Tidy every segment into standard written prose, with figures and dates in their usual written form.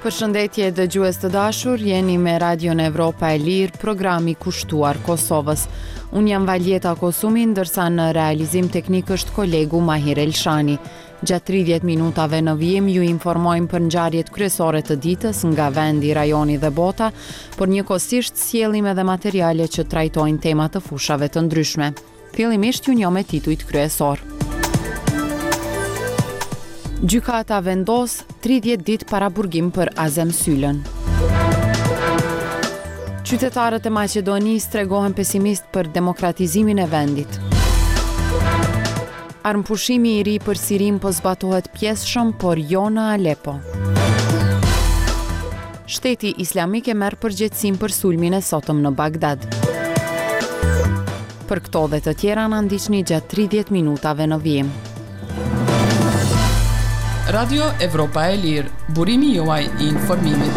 Përshëndetje dëgjues të dashur, jeni me Radion Evropa e Lirë, programi kushtuar Kosovës. Unë jam Valjeta Kosumi, ndërsa në realizim teknik është kolegu Mahir Elshani. Gjatë 30 minutave në vijim ju informojmë për ngjarjet kryesore të ditës nga vendi, rajoni dhe bota, por njëkohësisht sjellim edhe materiale që trajtojnë tema të fushave të ndryshme. Fillimisht ju njoh me titujt kryesor. Gjykata vendos 30 ditë paraburgim për Azem Sylën. Qytetarët e Maqedonisë tregohen pesimist për demokratizimin e vendit. Armpushimi i ri për Sirin po zbatohet pjesëshëm, por jo në Alepo. Shteti Islamik e merr përgjegjësinë për sulmin e sotëm në Bagdad. Për këto dhe të tjera na ndiqni gjatë 30 minutave në vijim. Radio Evropa e Lirë, burimi juaj I informimit.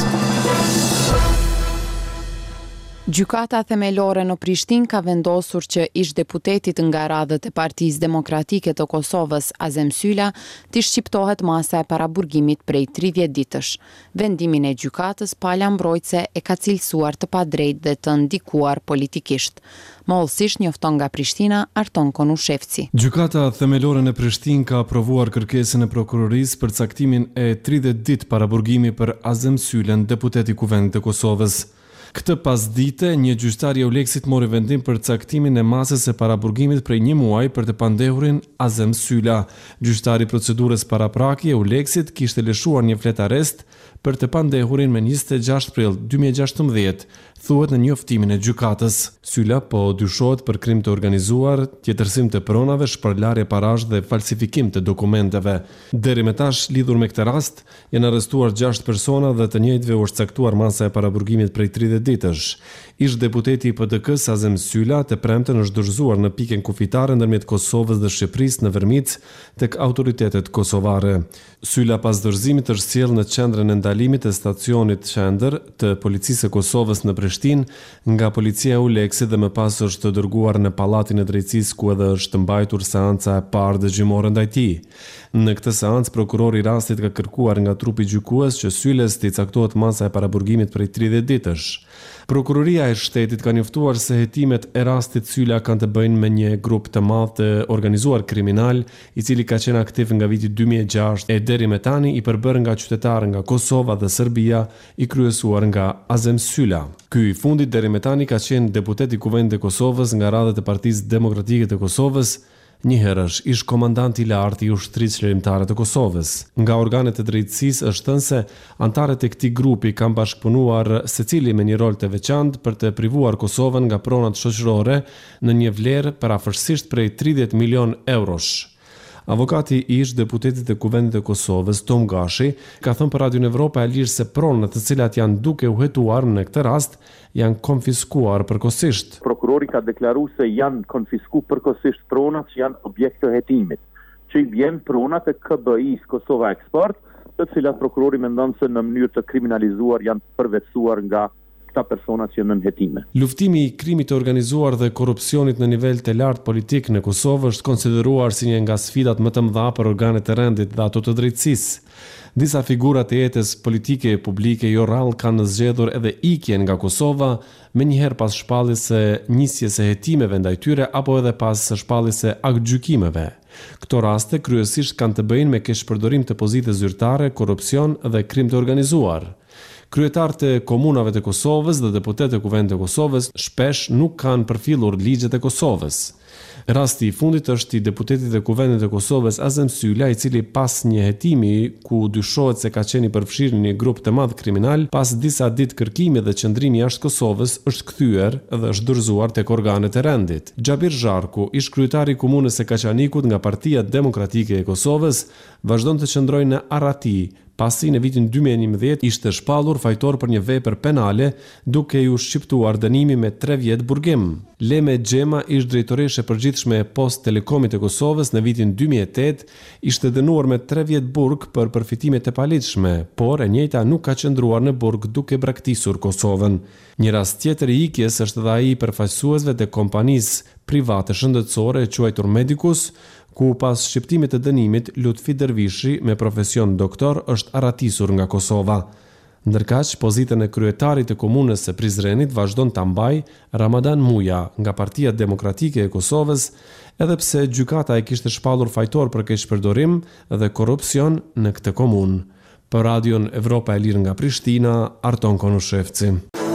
Gjykata themelore në Prishtinë ka vendosur që ish-deputetit nga radhët e Partisë Demokratike të Kosovës, Azem Syla, t'i shqiptohet masa e paraburgimit prej 30 ditësh. Vendimin e gjykatës pala mbrojtëse e ka cilësuar të padrejtë dhe të ndikuar politikisht. Mollësisht njofton nga Prishtina Arton Konushevci. Gjykata themelore në Prishtinë ka aprovuar kërkesën e prokurorisë për caktimin e 30 ditë paraburgimi për Azem Sylën, deputet I Kuvendit të Kosovës. Këtë pasdite, një gjyqtar I Euleksit mori vendim për caktimin e masës e paraburgimit prej një muaj për të pandehurin Azem Syla. Gjyqtari I procedurës parapraki Euleksit kishte lëshuar një flet arrest për të pandehurin me 26 prill 2016, thuhet në njoftimin e gjykatës. Syla po dyshohet për krim të organizuar, tjetërsim të pronave, shpërlarje parash dhe falsifikim të dokumenteve. Deri më tash, lidhur me këtë rast, janë arrestuar 6 persona dhe të njëjtëve u është caktuar masa e paraburgimit prej 30 ditësh. Ish deputeti I PD-s Azem Syla të premten është dorëzuar në pikën kufitare ndërmjet Kosovës dhe Shqipërisë në Vërmic tek autoritetet kosovare. Syla pas dorëzimit është sjellë në qendrën e ndalimit të stacionit Qendër të Policisë së Kosovës në Prishtinë nga policia e Euleksit dhe më pas është dërguar në Pallatin e Drejtësisë ku edhe është mbajtur seanca e parë dëgjimore ndaj tij. Në këtë seancë prokurori I rastit ka kërkuar nga trupi gjykues që Syles t'i caktohet masa e paraburgimit prej 30 ditësh. Prokuroria e shtetit ka njoftuar se hetimet e rastit Syla kanë të bëjnë me një grup të madh të organizuar kriminal I cili ka qenë aktiv nga viti 2006 e deri më tani I përbërë nga qytetarë nga Kosova dhe Serbia I kryesuar nga Azem Syla. Ky I fundit deri më tani ka qenë deputet I Kuvendit të Kosovës nga radhët e Partisë Demokratike të Kosovës, një herësh ish komandant I lartë I ushtrisë çlirimtare të Kosovës. Nga organet e drejtësisë është thënë se antarët e këtij grupi kanë bashkëpunuar secili me një rol të veçantë për të privuar Kosovën nga pronat shoqërore në një vlerë përafërsisht prej 30 milion eurosh. Avokati I ish deputetit e Kuvendit të Kosovës, Tom Gashi, ka thënë për Radion Evropa e Lirë se pronat të cilat janë duke u hetuar në këtë rast janë konfiskuar përkohësisht. Prokurori ka deklaruar se janë konfiskuar përkohësisht pronat që janë objekt të hetimit, që I vjen pronat e KBI-s Kosova Export, të cilat prokurori mendon se në mënyrë të kriminalizuar janë përvetësuar nga persona që janë në hetime. Luftimi I krimit të organizuar dhe korrupsionit në nivel të lartë politik në Kosovë është konsideruar si një nga sfidat më të mëdha për organet e rendit dhe ato të drejtësisë. Disa figurat e jetës politike e publike jo rrallë kanë zgjedhur edhe ikjen nga Kosova, menjëherë pas shpalljes së nisjes së hetimeve ndaj tyre apo edhe pas shpalljes së aktgjykimeve. Këto raste kryesisht kanë të bëjnë me keqpërdorim të pozitës zyrtare, korrupsion dhe krim të organizuar. Kryetarët e komunave të Kosovës dhe deputetët e Kuvendit të Kosovës shpesh nuk kanë përfillur ligjet e Kosovës. Rasti I fundit është I deputetit e Kuvendit të Kosovës Azem Syla, I cili pas një hetimi ku dyshohet se ka qenë I përfshirë në një grup të madh kriminal, pas disa ditë kërkimi dhe qëndrimi jashtë Kosovës, është kthyer dhe është dorëzuar tek organet e rendit. Xhabir Zharku, ish kryetari I komunës së Kaçanikut nga Partia Demokratike e Kosovës, vazhdon të qëndrojë në Arati, pasi në vitin 2011 ishte shpallur fajtor për një vepër penale duke I shqiptuar dënimi me 3 vjet burgim. Leme Xhema, ish drejtoreshe e përgjithshme e Post Telekomit të Kosovës në vitin 2008, ishte dënuar me 3 vjet burg për përfitime të paligjshme, por e njëjta nuk ka qëndruar në burg duke braktisur Kosovën. Një rast tjetër I ikjes është edhe ai I përfaqësuesve të kompanisë private shëndetësore e quajtur Medicus, ku pas shqiptimit të dënimit Lutfi Dervishi me profesion doktor është aratisur nga Kosova. Ndërkaq, pozitën e kryetarit të komunës së Prizrenit vazhdon ta mbaj Ramadan Muja nga Partia Demokratike e Kosovës, edhe pse gjykata e kishte shpallur fajtor për keqpërdorim dhe korrupsion në këtë komunë. Për Radion Evropa e Lirë nga Prishtina, Arton Konushevci.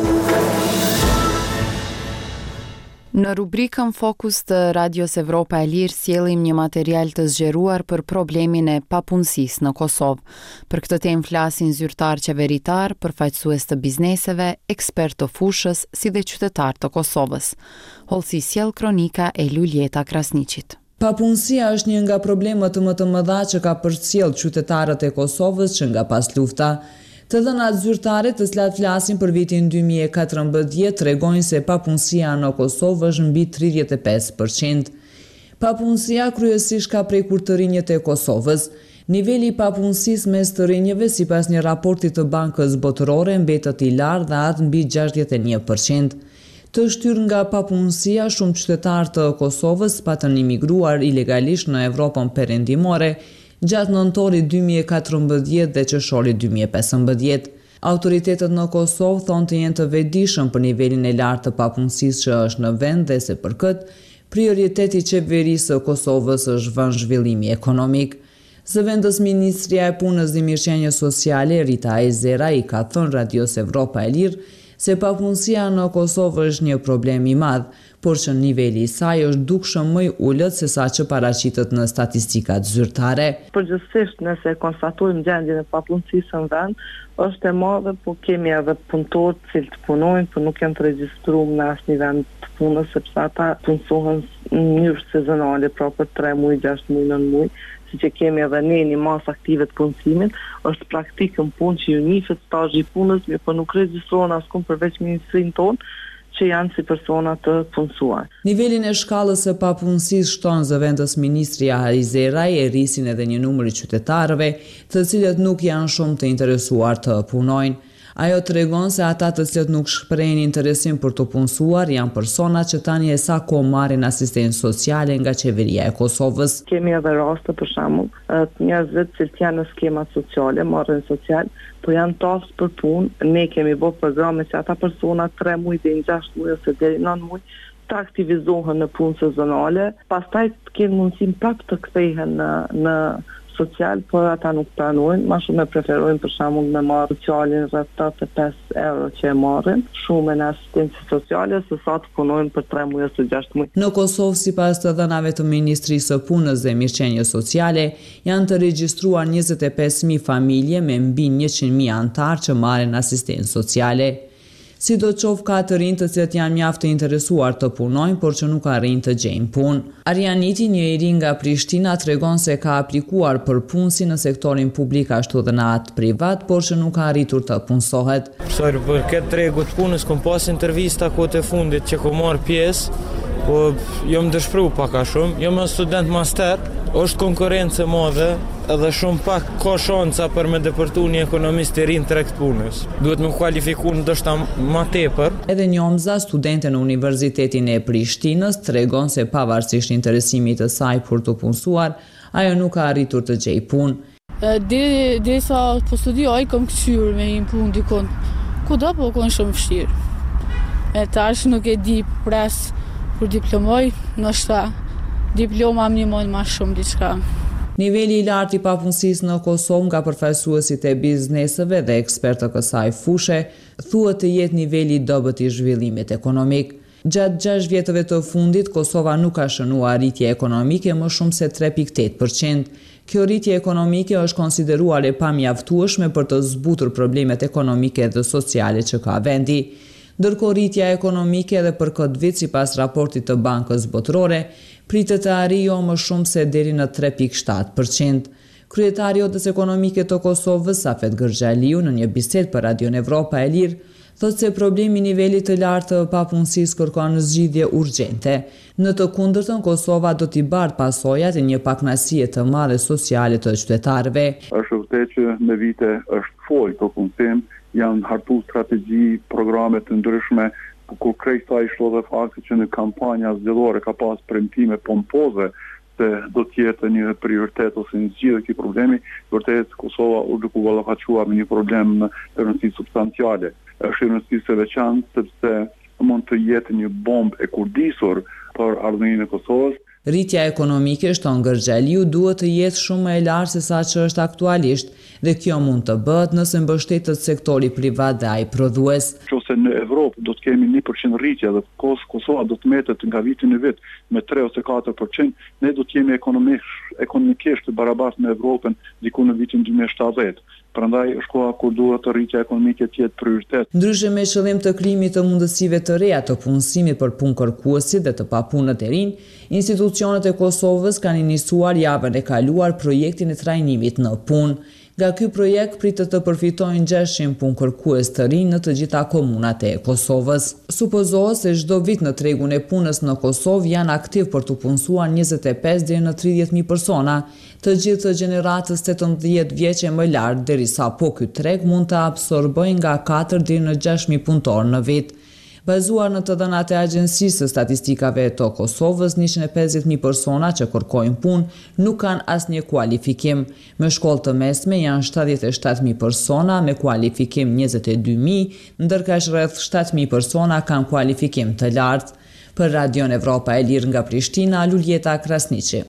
Në rubrikën Fokus të Radios Evropa e Lirë sjellim një material të zgjeruar për problemin e papunësisë në Kosovë. Për këtë temë flasin zyrtar qeveritar, përfaqësues të bizneseve, ekspert të fushës, si dhe qytetar të Kosovës. Hollësi sjell kronika e Luljeta Krasniqit. Papunësia është një nga problemet më të mëdha që ka përcjell qytetarët e Kosovës që nga pas lufta. Të dhënat zyrtare të cilat flasin për vitin 2014 tregojnë se papunësia në Kosovë është mbi 35%. Papunësia kryesisht ka prekur të rinjët e Kosovës. Niveli i papunësisë mes të rinjëve sipas një raporti të Bankës Botërore mbetet i lartë dhe atë mbi 61%. Të shtyr nga papunësia, shumë qytetarë të Kosovës patën imigruar ilegalisht në Evropën perëndimore gjatë nëntorit 2014 dhe qershorit 2015. Autoritetet në Kosovë thonë të jenë të vetëdijshëm për nivelin e lartë të papunësisë që është në vend dhe se për këtë, prioriteti i qeverisë së Kosovës është vënë zhvillimi ekonomik. Zëvendës Ministria e Punës dhe Mirëqenies Sociale, Rita Ejzera, i ka thënë Radios Evropa e Lirë se papunësia në Kosovë është një problem i madh, por që niveli i saj është dukshëm më i ulët se sa që paraqitet në statistikat zyrtare. Përgjithsisht nëse konstatojmë gjendjen e papunësisë në vend, është e madhe, po kemi edhe punëtorë të cilët punojnë, por nuk janë të regjistruar në asnjë vend të punës, sepse ata punësohen në mënyrë sezonale, pra për 3 muaj, 6 muaj, 9 muaj, si që kemi edhe ne një masë aktive të punësimit, është praktikën punë që ju nifet stazhi i punës, mirë po nuk regjistrohen askund përveç ministrinë tonë, që janë si persona të punësuar. Nivelin e shkallës së papunësisë shton zëvendës Ministria Ejzeraj e rrisin edhe një numër i qytetarëve, të cilët nuk janë shumë të interesuar të punojnë. Ajo tregon se ata të cilët nuk shprehin interesim për të punësuar janë persona që tani e sa kohë marrin asistencë sociale nga qeveria e Kosovës. Kemi edhe raste për shembull, njerëzve që janë në skemat sociale, marrin social, po janë tasë për punë. Ne kemi bërë programe që ata persona 3 muaj deri në 6 muaj ose deri në 9 muaj të aktivizohen në punë sezonale, pastaj të kenë mundësinë prapë të kthehen në social, por ata nuk pranojnë, ma shumë e preferojnë për shembull me marrë socialin rreth 85 euro që e marrin, shumë në asistencë sociale, se sa të punojnë për 3 muaj ose 6 muaj. Në Kosovë, sipas të dhënave të Ministrisë së Punës dhe Mirëqenies Sociale, janë të regjistruar 25.000 familje me mbi 100.000 anëtar që marrin asistencë sociale. Sidoqoftë ka të rinj të cilët janë mjaft të interesuar të punojnë, por që nuk arrin të gjejnë punë. Arjaniti, një i ri nga Prishtina, tregon se ka aplikuar për punë si në sektorin publik ashtu dhe në atë privat, por që nuk ka arritur të punësohet. Për këtë tregu të punës kom pas intervista kohët e fundit që kom marrë pjesë, po jam dëshpëruar pak a shumë. Jam një student master, është konkurrencë e madhe, edhe shumë pak ka shansa për me depërtu një ekonomist i rinë tregtë punës. Duhet me kualifiku ndoshta më tepër. Edhe Njomza, studente në Universitetin e Prishtinës, tregon se pavarësisht interesimit të saj për të punësuar, ajo nuk ka arritur të gjejë punë. Derisa po studioj, kam kthyer me një punë dikon. Kudo po kon shumë vështirë. E tash nuk e di pres kur diplomoj, ndoshta diploma më ndihmon më shumë diçka. Niveli i lartë i papunësisë në Kosovë nga përfaqësuesit e bizneseve dhe ekspertë të kësaj fushe thuhet të jetë niveli i dobët i zhvillimit ekonomik. Gjatë 6 vjetëve të fundit, Kosova nuk ka shënuar rritje ekonomike më shumë se 3.8%. Kjo rritje ekonomike është konsideruar e pamjaftueshme për të zbutur problemet ekonomike dhe sociale që ka vendi. Ndërkohë rritja ekonomike edhe për këtë vit, sipas raportit të Bankës Botërore, pritet të arrijë jo më shumë se deri në 3.7%. Kryetari i Odës Ekonomike të Kosovës, Safet Gërxhaliu, në një bisedë për Radion Evropa e Lirë, thotë se problemi i nivelit të lartë të papunësisë kërkon zgjidhje urgjente. Në të kundërtën, Kosova do t'i bardh pasojat e një pakënaqësie të madhe sociale të qytetarëve. Është vërtet që në vite është folë të punësim, janë hartu strategji, programe të ndryshme, kur krejt sa i shlo dhe fakti që në kampanja zgjedhore ka pas premtime pompoze se do të jetë një prioritet ose një zgjidhje këtij problemi. Vërtet Kosova u duke ballafaqur me një problem rëndësi substanciale. Është rëndësi e veçantë sepse mund të jetë një bombë e kurdisur për ardhmërinë e Kosovës. Rritja ekonomike, shton Gërxhaliu, duhet të jetë shumë më e lartë se sa që është aktualisht, dhe kjo mund të bëhet nëse mbështetet sektori privat dhe ai prodhues. Nëse në Evropë do të kemi 1% rritje dhe Kosova do të mbetet nga viti në vit me 3 ose 4%, ne do të jemi ekonomikisht të barabartë me Evropën diku në vitin 2070. Prandaj është koha kur duhet të rritja ekonomike të jetë prioritet. Ndryshe me qëllim të krijimit të mundësive të reja të punësimit për punëkërkuesit dhe të papunët e rinj, institucionet e Kosovës kanë iniciuar javën e kaluar projektin e trajnimit në punë. Nga ky projekt pritet të përfitojnë 600 punëkërkues të rinj në të gjitha komunat e Kosovës. Supozohet se çdo vit në tregun e punës në Kosovë janë aktiv për të punësuar 25 deri në 30.000 persona, të gjithë të gjeneratës 18 vjeçe më lart, derisa po ky treg mund të absorbojë nga 4 deri në 6.000 punëtorë në vit. Bazuar në të dhënat e Agjencisë së Statistikave të Kosovës, 150.000 persona që kërkojnë punë nuk kanë asnjë kualifikim. Me shkollë të mesme janë 77.000 persona me kualifikim 22.000, ndërkaq rreth 7.000 persona kanë kualifikim të lartë. Për Radion Evropa e Lirë nga Prishtina, Luljeta Krasniqi.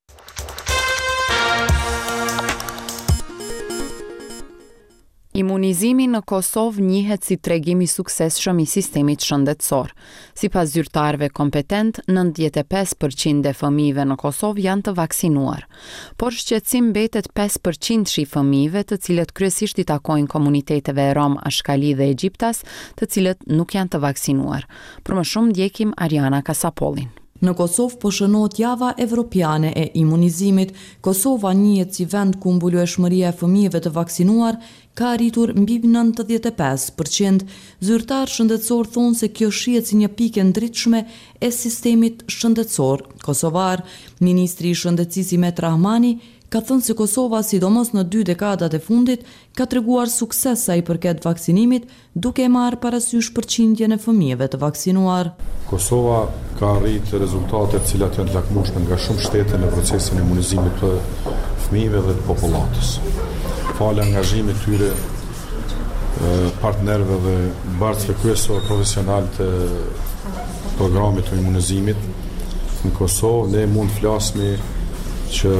Imunizimi në Kosovë njihet si tregim i suksesshëm i sistemit shëndetësor. Sipas zyrtarëve kompetent, 95% e fëmijëve në Kosovë janë të vaksinuar. Por shqetësim mbetet 5% i fëmijëve, të cilët kryesisht i takojnë komuniteteve rom, ashkali dhe egjiptas, të cilët nuk janë të vaksinuar. Për më shumë ndjekim Ariana Kasapollin. Në Kosovë po shënohet java evropiane e imunizimit. Kosova njihet si vend ku mbulueshmëria e fëmijëve të vaksinuar ka arritur mbi 95%. Zyrtar shëndetësor thonë se kjo shihet si një pikë ndritshme e sistemit shëndetësor kosovar. Ministri i Shëndetësisë Imet Rahmani ka thënë se Kosova, sidomos në 2 dekadat e fundit, ka treguar sukses sa i përket vaksinimit, duke marrë parasysh përqindjen e fëmijëve të vaksinuar. Kosova ka arritur rezultate të cilat janë të lakmueshme nga shumë shtete në procesin e imunizimit të fëmijëve dhe të popullatës. Falë angazhimit tyre partnerëve dhe bartësve kryesor profesional të programit të imunizimit në Kosovë, ne mund të flasmi që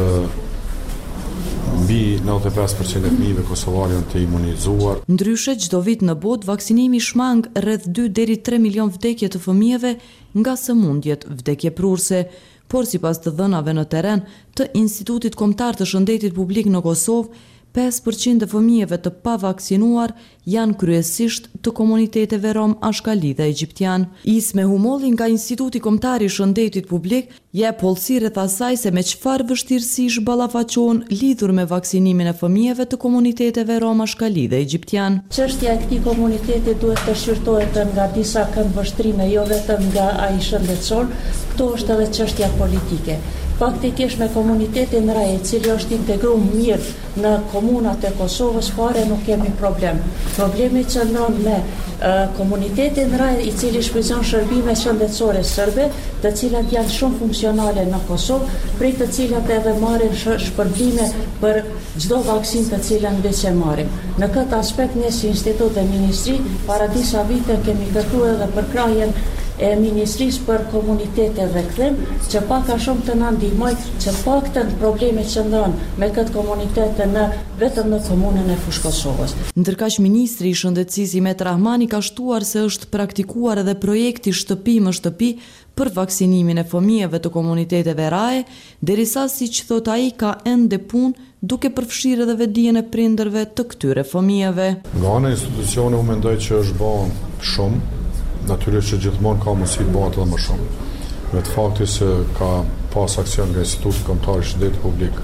mbi 95% e fëmijëve kosovar janë të imunizuar. Ndryshe, çdo vit në botë vaksinimi shmang rreth 2 deri 3 milion vdekje të fëmijëve nga sëmundjet vdekjeprurse. Por sipas të dhënave në terren të Institutit Kombëtar të Shëndetit Publik në Kosovë, 5% e fëmijëve të pavaksinuar janë kryesisht të komuniteteve rom, ashkali dhe egjiptian. Isme Humolli nga Instituti Kombëtar i Shëndetit Publik jep hollësi rreth asaj se me çfarë vështirësish ballafaqohen lidhur me vaksinimin e fëmijëve të komuniteteve rom, ashkali dhe egjiptian. Çështja e këtij komuniteti duhet të shqyrtohet nga disa këndvështrime, jo vetëm nga ai shëndetësor, këto është edhe çështja politike. Faktikisht me komunitetin raj, i cili është integruar mirë në komunat e Kosovës, fare nuk kemi problem. Problemi qëndron me komunitetin raj, i cili shfrytëzon shërbime shëndetësore serbe, të cilat janë shumë funksionale në Kosovë, prej të cilat edhe marrin shpërblime për çdo vaksinë të cilën veç e marrim. Në këtë aspekt ne si Institut dhe Ministri para disa vite kemi kërkuar edhe përkrahjen e Ministrisë për komunitete dhe kthim, që pak a shumë të na ndihmoj që paktën probleme që ndronë me këtë komunitete vetëm në komunën e Fushë Kosovës. Ndërkaq Ministri i Shëndetësisë Imet Rahmani ka shtuar se është praktikuar edhe projekti shtëpi më shtëpi për vaksinimin e fëmijëve të komuniteteve raje, derisa siç thot ai ka ende punë duke përfshirë edhe vetdijen e prindërve të këtyre fëmijëve. Nga ana e institucione u mendoj që është bën shumë. Natyrisht që gjithmonë ka mundësi të bëhet edhe më shumë. Me të fakti se ka pas aksion nga Instituti Kombëtar i Shëndetit Publik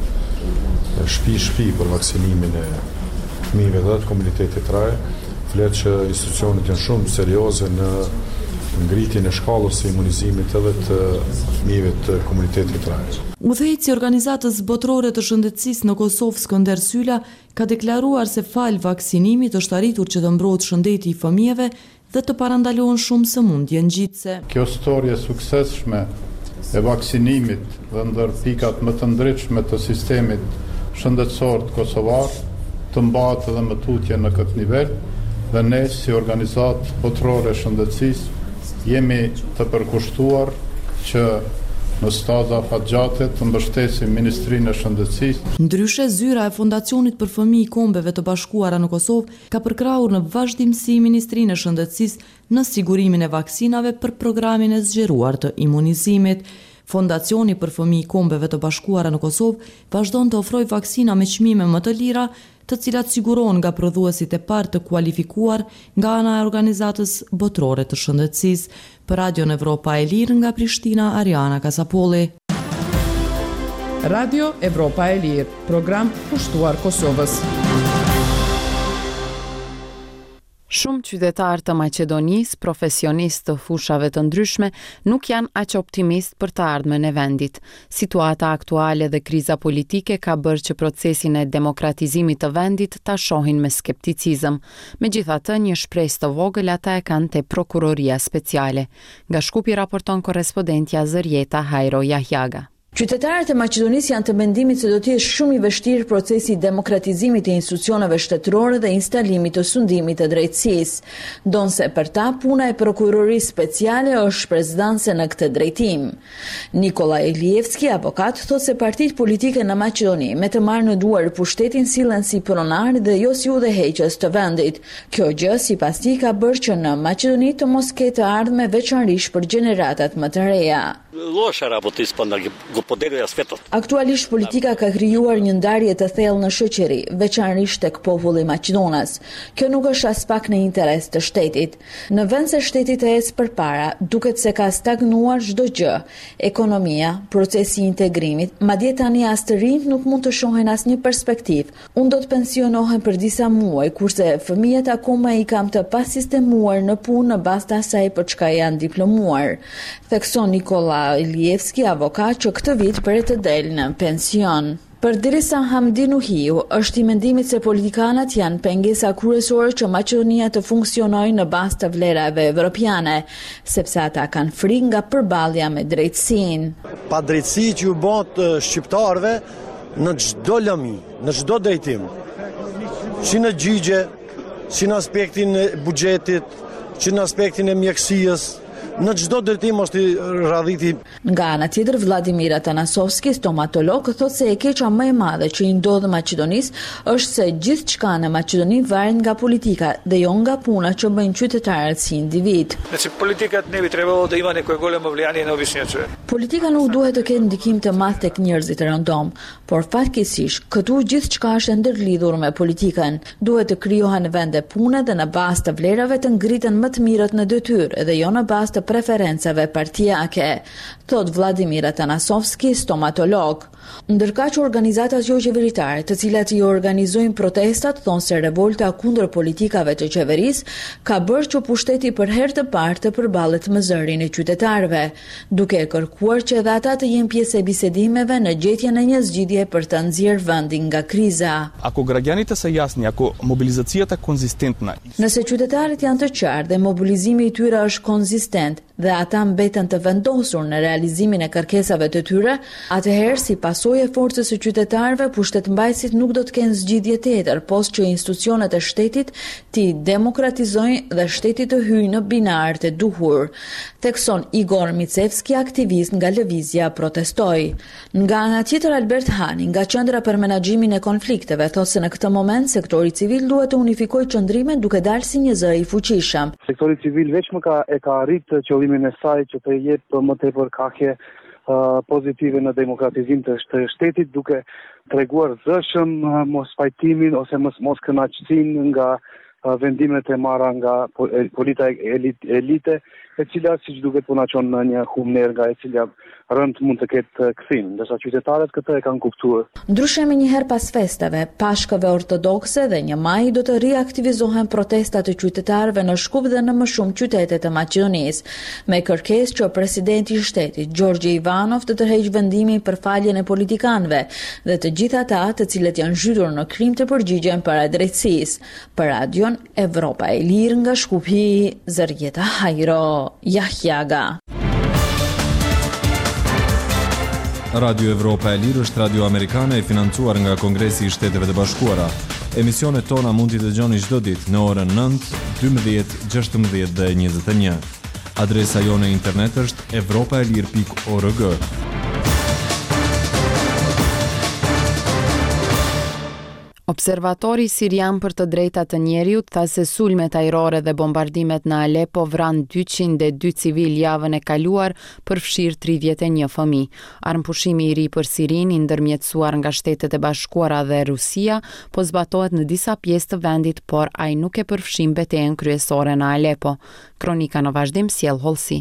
shtëpi për vaksinimin e fëmijëve dhe të komunitetit raje, flet që institucionet janë shumë serioze në ngritjen e shkallës së imunizimit edhe të fëmijëve të komunitetit raje. Udhëheqësi i Organizatës Botërore të Shëndetësisë në Kosovë, Skënder Sylla, ka deklaruar se fal vaksinimit është arritur që të mbrohet shëndeti i fëmijëve dhe të parandalohen shumë sëmundje ngjitse. Kjo storje suksesshme e vaksinimit dhe ndër pikat më të ndritshme të sistemit shëndetësor të kosovar të mbahet edhe më tutje në këtë nivel dhe ne si organizatë botërore shëndetësisë jemi të përkushtuar që në staza fatgjate të mbështesim Ministrinë e Shëndetësisë. Ndryshe, zyra e Fondacionit për Fëmijë i Kombeve të Bashkuara në Kosovë ka përkrahur në vazhdimsi Ministrinë e Shëndetësisë në sigurimin e vaksinave për programin e zgjeruar të imunizimit. Fondacioni për Fëmijë i Kombeve të Bashkuara në Kosovë vazhdon të ofrojë vaksina me çmime më të lira, të cilat sigurohen nga prodhuesit e parë të kualifikuar nga ana e Organizatës Botërore të Shëndetësisë. Për Radio Evropa e Lirë nga Prishtina, Ariana Kasapolli. Radio Evropa e Lirë, program kushtuar Kosovës. Shumë qytetarë të Maqedonisë, profesionistë të fushave të ndryshme, nuk janë aq optimist për të ardhmen e vendit. Situata aktuale dhe kriza politike ka bërë që procesin e demokratizimit të vendit ta shohin me skepticizëm. Megjithatë, një shpresë të vogël ata e kanë te prokuroria speciale. Nga Shkupi raporton korrespondentja Zërjeta Hajro Jahjaga. Qytetarët e Maqedonisë janë të mendimit se do të jetë shumë i vështirë procesi i demokratizimit të institucioneve shtetërore dhe instalimit të sundimit të drejtësisë. Donse për ta puna e prokurorisë speciale është shpresdhanse në këtë drejtim. Nikola Ilievski, avokat, thotë se partitë politike në Maqedoni me të marrë në duar pushtetin sillen si pronar dhe jo si udhëheqës të vendit. Kjo gjë sipas tij ka bërë që në Maqedoni të mos ketë ardhmë veçanërisht për gjeneratat më të reja. Aktualisht politika ka krijuar një ndarje të thellë në shoqëri, veçanërisht tek populli maqedonas. Kjo nuk është as pak në interes të shtetit. Në vend se shteti të ecë përpara, duket se ka stagnuar çdo gjë. Ekonomia, procesi i integrimit, madje tani as të rinjt nuk mund të shohin asnjë perspektivë. Unë do të pensionohem për disa muaj, kurse fëmijët akoma i kam të pasistemuar në punë në bazë të asaj për çka janë diplomuar. Thekson Nikola Ilievski, avokat, që këtë vit për të delë në pension. Përderisa Hamdi Nuhiu është i mendimit se politikanët janë pengesa kryesore që Maqedonia të funksionojë në bazë të vlerave evropiane, sepse ata kanë frikë nga përballja me drejtësinë. Pa drejtësi që u bën shqiptarëve në çdo lëmi, në çdo drejtim. Si në gjigje, si në aspektin e buxhetit, si në aspektin e mjekësisë, në çdo drejtim është i radhiti. Nga ana tjetër, Vladimir Atanasovski, stomatolog, thotë se e keqja më e madhe që i ndodh Maqedonisë është se gjithçka në Maqedoni varet nga politika dhe jo nga puna që bëjnë qytetarët si individ. Politika nuk duhet të ketë ndikim të madh tek njerëzit e rëndom, por fatkeqësisht këtu gjithçka është ndërlidhur me politikën. Duhet të krijohen vende pune dhe në bazë të vlerave të ngriten më të mirët në detyrë dhe jo në bazë të preferencave partijake, thot Vladimir Atanasovski, stomatolog. Ndërkaq organizatat jo qeveritare, të cilat i organizojnë protestat, thonë se revolta kundër politikave të qeverisë ka bërë që pushteti për herë të parë të përballet me zërin e qytetarëve, duke kërkuar që edhe ata të jenë pjesë e bisedimeve në gjetjen e një zgjidhje për të nxjerrë vendin nga kriza. Ako građanite са ясни, ako mobilizacijata konzistentna. Nëse qytetarët janë të qartë dhe mobilizimi i tyre është konzistent dhe ata mbeten të vendosur në realizimin e kërkesave të tyre, atëherë si pasojë e forcës së qytetarëve, pushtetmbajtësit nuk do të kenë zgjidhje tjetër, post që institucionet e shtetit t'i demokratizojnë dhe shteti të hyjë në binarët e duhur. Thekson Igor Micevski, aktivist nga lëvizja Protestoj. Nga ana tjetër, Albert Hani, nga Qendra për Menaxhimin e Konflikteve, thotë se në këtë moment sektori civil duhet të unifikojë qëndrimet duke dalë si një zë i fuqishëm. Sektori civil vetëm ka arritë qëllimin e saj që të jepë më tepër kakje pozitive në demokratizim të shtetit, duke treguar zëshëm mos pajtimin ose mos kënaqësinë nga vendimet e marra nga politika elite, e cila siç duket po na çon në një humner nga e cila rënd mund të ketë kthim, ndërsa qytetarët këtë e kanë kuptuar. Ndryshe me një herë pas festave, pashkave ortodokse dhe 1 maj do të riaktivizohen protestat e qytetarëve në Shkup dhe në më shumë qytete të Maqedonisë, me kërkesë që presidenti i shtetit Gjorgje Ivanov të tërheqë vendimin për faljen e politikanëve dhe të gjithë ata të cilët janë zhytur në krim të përgjigjen para drejtësisë. Për Radion Evropa e Lirë nga Shkupi, Zërjeta Hajro Jahjaga. Radio Evropa e Lirë është radio amerikane e financuar nga Kongresi I Shteteve të Bashkuara. Emisionet tona mund t'i dëgjoni çdo ditë në orën 9, 12, 16 dhe 21. Adresa jone internet është evropaelir.org. Observatori sirian për të drejtat të njeriut tha se sulmet ajrore dhe bombardimet në Alepo vran 202 civil javën e kaluar, përfshirë 31 fëmijë. Armëpushimi I ri për Sirin, I ndërmjetësuar nga Shtetet e Bashkuara dhe Rusia, po zbatohet në disa pjesë të vendit, por ai nuk e përfshin betejën kryesore në Alepo. Kronika në vazhdim sjell hollësi.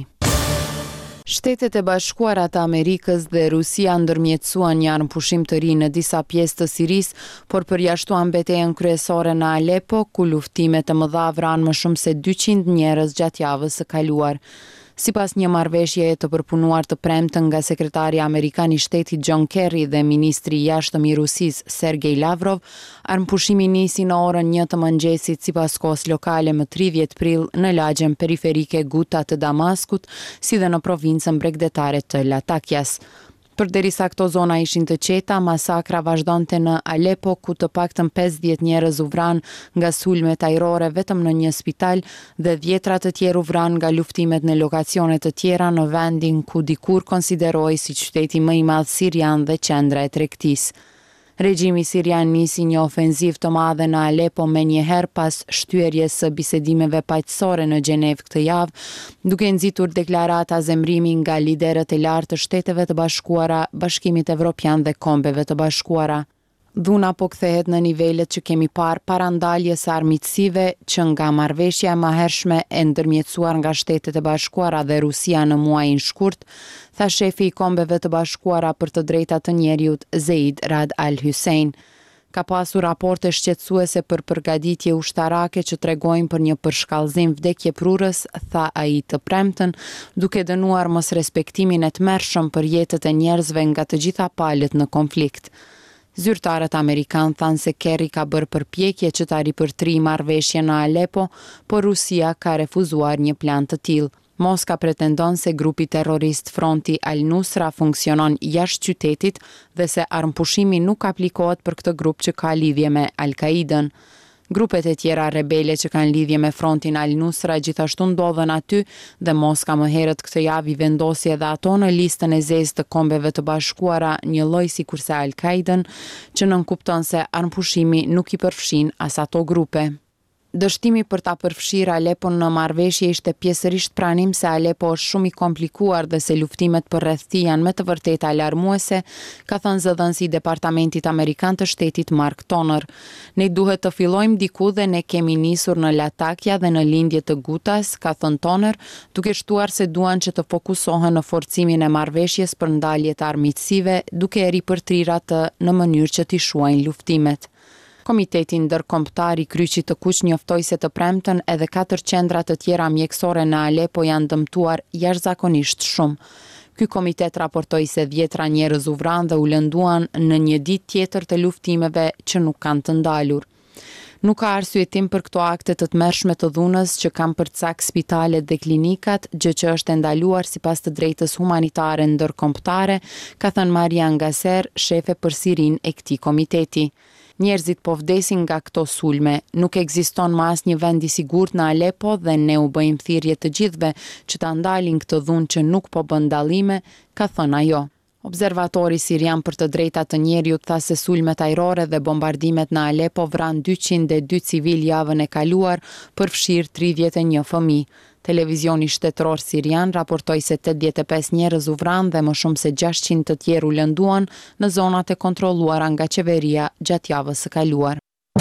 Shtetet e Bashkuara të Amerikës dhe Rusia ndërmjetësuan një armëpushim të ri në disa pjesë të Sirisë, por përjashtuan betejën kryesore në Alepo, ku luftimet të mëdha vranë më shumë se 200 njerëz gjatë javës së kaluar. Sipas një marrëveshjeje të përpunuar të premten nga sekretari amerikan I Shtetit John Kerry dhe ministri I jashtëm I Rusisë Sergej Lavrov, armëpushimi nisi në orën 1 të mëngjesit sipas kohës lokale më 30 prill në lagjen periferike Guta të Damaskut, si dhe në provincën bregdetare të Latakias. Përderisa këto zona ishin të qeta, masakra vazhdonte në Alepo, ku të paktën 50 njerëz u vran nga sulmet ajrore vetëm në një spital dhe dhjetra të tjerë u vran nga luftimet në lokacione të tjera në vendin ku dikur konsiderohej si qyteti më I madh sirian dhe qendra e tregtisë. Regjimi sirian nisi një ofenzivë të madhe në Alepo me njëherë pas shtyerjes së bisedimeve paqësore në Gjenevë këtë javë, duke nxitur deklarata zemrimi nga liderët e lartë të Shteteve të Bashkuara, Bashkimit Evropian dhe Kombeve të Bashkuara. Dhuna po kthehet në nivelet që kemi parë para ndaljes së armiqësive që nga marrëveshja e mëhershme e ndërmjetësuar nga Shtetet e Bashkuara dhe Rusia në muajin shkurt, tha shefi I Kombeve të Bashkuara për të drejtat të njeriut Zeid Rad Al Hussein. Ka pasur raporte shqetësuese për përgatitje ushtarake që tregojnë për një përshkallëzim vdekjeprurës, tha ai të premten, duke dënuar mosrespektimin e tmerrshëm për jetët e njerëzve nga të gjitha palët në konflikt. Zyrtarët amerikan thanë se Kerry ka bërë përpjekje që ta ripërtrijë marrëveshjen në Alepo, por Rusia ka refuzuar një plan të tillë. Moska pretendon se grupi terrorist Fronti Al-Nusra funksionon jashtë qytetit dhe se armëpushimi nuk aplikohet për këtë grup që ka lidhje me Al-Qaidën. Grupet e tjera rebele që kanë lidhje me Frontin Al-Nusra gjithashtu ndodhen aty dhe Moska më herët këtë javë I vendosi edhe ato në listën e zezë të Kombeve të Bashkuara, një lloj sikurse Al-Qaidën, që nënkupton se armëpushimi nuk I përfshin as ato grupe. Dështimi për ta përfshirë Alepon në marrëveshje ishte pjesërisht pranim se Alepo është shumë I komplikuar dhe se luftimet përreth tij janë me të vërtetë alarmuese, ka thënë zëdhënësi I Departamentit Amerikan të Shtetit Mark Toner. Ne duhet të fillojmë diku dhe ne kemi nisur në Latakia dhe në lindje të Gutas, ka thënë Toner, duke shtuar se duan që të fokusohen në forcimin e marrëveshjes për ndalje të armiqësive, duke e ripërtrirë atë në mënyrë që t'i shuajnë luftimet. Komiteti ndërkombëtar I Kryqit të Kuq njoftoi se të premten edhe 4 qendra të tjera mjekësore në Alepo janë dëmtuar jashtëzakonisht shumë. Ky komitet raportoi se 10 njerëz u vranë dhe u lënduan në një ditë tjetër të luftimeve që nuk kanë të ndalur. Nuk ka arsyetim për këto akte të tmerrshme të dhunës që kanë përcak spitalet dhe klinikat, gjë që është ndaluar sipas të drejtës humanitare ndërkombëtare, ka thënë Marian Gaser, shefe për Sirin e këtij komiteti. Njerëzit po vdesin nga këto sulme, nuk ekziston më asnjë vend I sigurt në Alepo dhe ne u bëjmë thirrje të gjithëve që ta ndalin këtë dhunë që nuk po bën dallime, ka thënë ajo. Observatori sirian për të drejtat të njeriut tha se sulmet ajrore dhe bombardimet në Alepo vran 202 civil javën e kaluar, përfshirë 31 fëmijë. Televizioni shtetëror sirian raportoi se 85 njerëz u vranë dhe më shumë se 600 të tjerë u lënduan në zonat e kontrolluara nga qeveria gjatë javës së kaluar.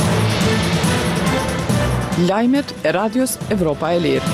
Lajmet e Radios Evropa e Lirë.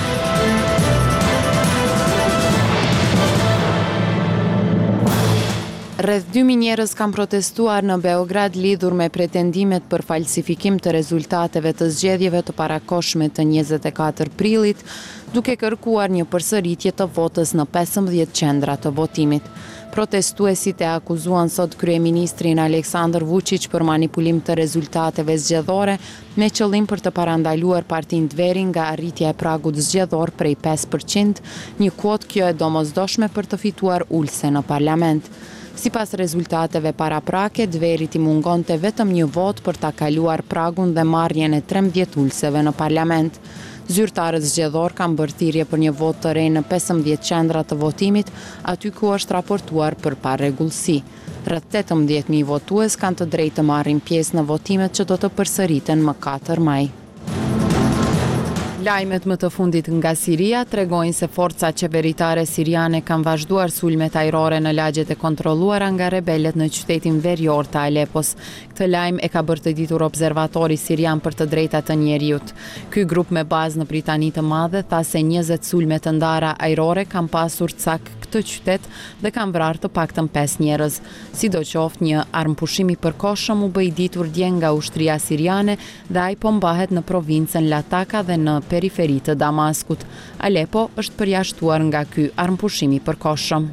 Rreth 2000 njerëz kanë protestuar në Beograd lidhur me pretendimet për falsifikim të rezultateve të zgjedhjeve të parakohshme të 24 prillit, duke kërkuar një përsëritje të votës në 15 qendra të votimit. Protestuesit e akuzuan sot kryeministrin Aleksandar Vučić për manipulim të rezultateve zgjedhore me qëllim për të parandaluar Partinë Dveri nga arritja e pragut zgjedhor prej 5%, një kuotë kjo e domosdoshme për të fituar ulse në parlament. Sipas rezultateve paraprake, Dverit i mungonte vetëm një vot për ta kaluar pragun dhe marrjen e 13 ulëseve në parlament. Zyrtarët zgjedhor kanë bërë thirrje për një vot të re në 15 qendra të votimit, aty ku është raportuar për parregullsi. Rreth 18.000 votues kanë të drejtë të marrin pjesë në votimet që do të përsëriten më 4 maj. Lajmet më të fundit nga Siria tregojnë se forcat qeveritare siriane kanë vazhduar sulmet ajrore në lagjet e kontrolluara nga rebelët në qytetin verior të Alepos. Këtë lajm e ka bërë të ditur observatori sirian për të drejtat të njerëzit. Ky grup me bazë në Britani të Madhe tha se 20 sulme të ndara ajrore kanë pasur cak këtë qytet dhe kanë vrarë të paktën 5 njerëz. Sidoqoftë, një armpushim i përkohshëm u bë i ditur dje nga ushtria siriane dhe ai po mbahet në provincën Lataka dhe në periferi të Damaskut. Alepo është përjashtuar nga ky armpushim i përkohshëm.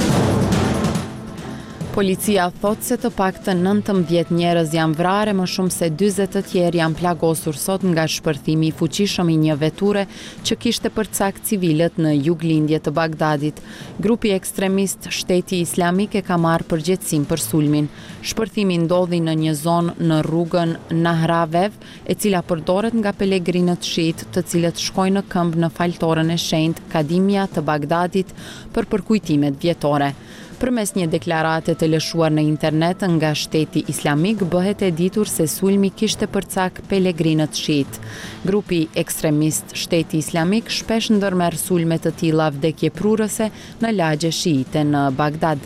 Policia thot se të paktën 19 njerëz janë vrarë, më shumë se 40 të tjerë janë plagosur sot nga shpërthimi i fuqishëm i një veture që kishte për cak civilët në juglindje të Bagdadit. Grupi ekstremist Shteti Islamik e ka marrë përgjegjësinë për sulmin. Shpërthimi ndodhi në një zonë në rrugën Nahravev, e cila përdoret nga pelegrinët shiit, të cilët shkojnë në këmbë në faltoren e shenjtë Kadimia të Bagdadit për përkujtimet vjetore. Përmes një deklarate të lëshuar në internet nga Shteti Islamik, bëhet e ditur se sulmi kishte për cak pelegrinët shiit. Grupi ekstremist Shteti Islamik shpesh ndërmerr sulme të tilla vdekjeprurëse në lagje shiite në Bagdad.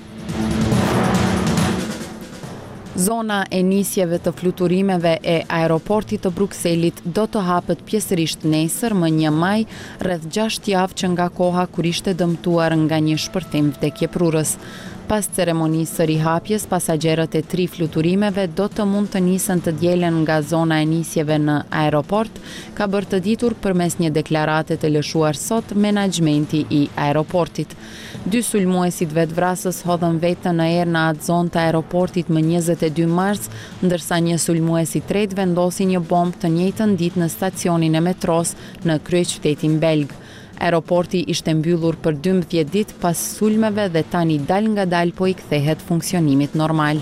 Zona e nisjeve të fluturimeve e aeroportit të Brukselit do të hapet pjesërisht nesër, më 1 maj, rreth 6 javë që nga koha kur ishte dëmtuar nga një shpërthim vdekjeprurës. Pas ceremonisë së rihapjes, pasagerët e 3 fluturimeve do të mund të nisen të dielen nga zona e nisjeve në aeroport, ka bërë të ditur përmes një deklarate të lëshuar sot menaxhmenti i aeroportit. 2 sulmuesit vetvrasës hodhën vetën në erë në atë zonë të aeroportit më 22 mars, ndërsa një sulmues i tretë vendosi një bombë të njëjtën ditë në stacionin e metros në kryeqytetin belg. Aeroporti ishte mbyllur për 12 ditë pas sulmeve dhe tani dal nga dal po i kthehet funksionimit normal.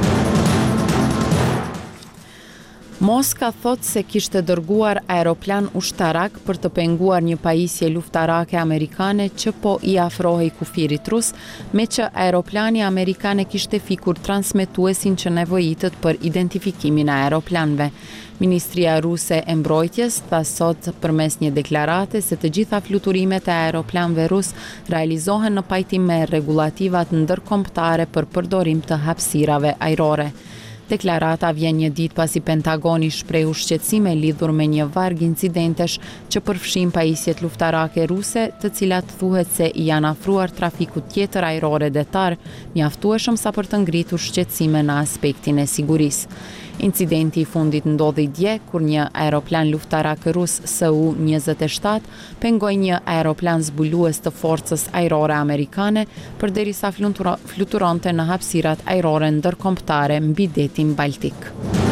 Moska thot se kishte dërguar aeroplan ushtarak për të penguar një pajisje luftarake amerikane që po i afrohej kufirit rus, me që aeroplani amerikane kishte fikur transmetuesin që nevojitet për identifikimin e aeroplanëve. Ministria ruse e mbrojtjes tha sot përmes një deklarate se të gjitha fluturimet e aeroplanëve rus realizohen në pajtim me rregullativat ndërkombëtare për përdorim të hapësirave ajrore. Deklarata vjen një ditë pasi Pentagoni shprehu shqetësime lidhur me një varg incidentesh që përfshin pajisjet luftarake ruse, të cilat thuhet se i janë afruar trafikut tjetër ajrore detar, mjaftueshëm sa për të ngritur shqetësime në aspektin e sigurisë. Incidenti i fundit ndodhi dje kur një aeroplan luftarak rus Su-27 pengoi një aeroplan zbulues të forcës ajrore amerikane përderisa fluturonte në hapësirat ajrore ndërkombëtare mbi detin Baltik.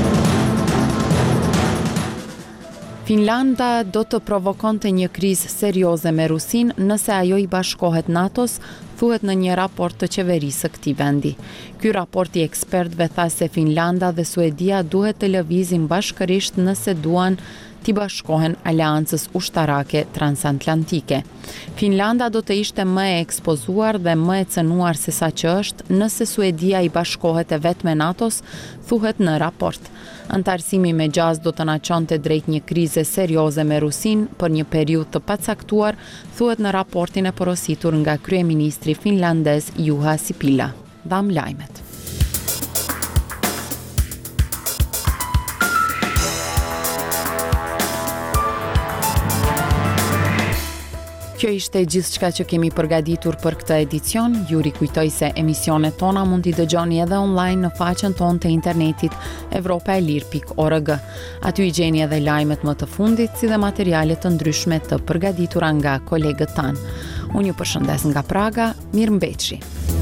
Finlanda do të provokonte një krizë serioze me Rusin nëse ajo i bashkohet NATO-s, thuhet në një raport të qeverisë së këtij vendi. Ky raport i ekspertëve tha se Finlanda dhe Suedia duhet të lëvizin bashkërisht nëse duan t'i bashkohen aleancës ushtarake transatlantike. Finlanda do të ishte më e ekspozuar dhe më e cënuar se sa që është nëse Suedia i bashkohet e vetë me NATO-s, thuhet në raport. Antarësimi me gjaz do të na çonte drejt një krize serioze me Rusin për një periudhë të pacaktuar, thuhet në raportin e porositur nga kryeministri finlandez Juha Sipilä. Dham lajmet. Kjo ishte gjithçka që kemi përgatitur për këtë edicion. Ju rikujtoj se emisionet tona mund t'i dëgjoni edhe online në faqen tonë të internetit europaelir.org. Aty i gjeni edhe lajmet më të fundit, si dhe materiale të ndryshme të përgatitura nga kolegët tanë. Unë ju përshëndes nga Praga, mirëmbëjtje.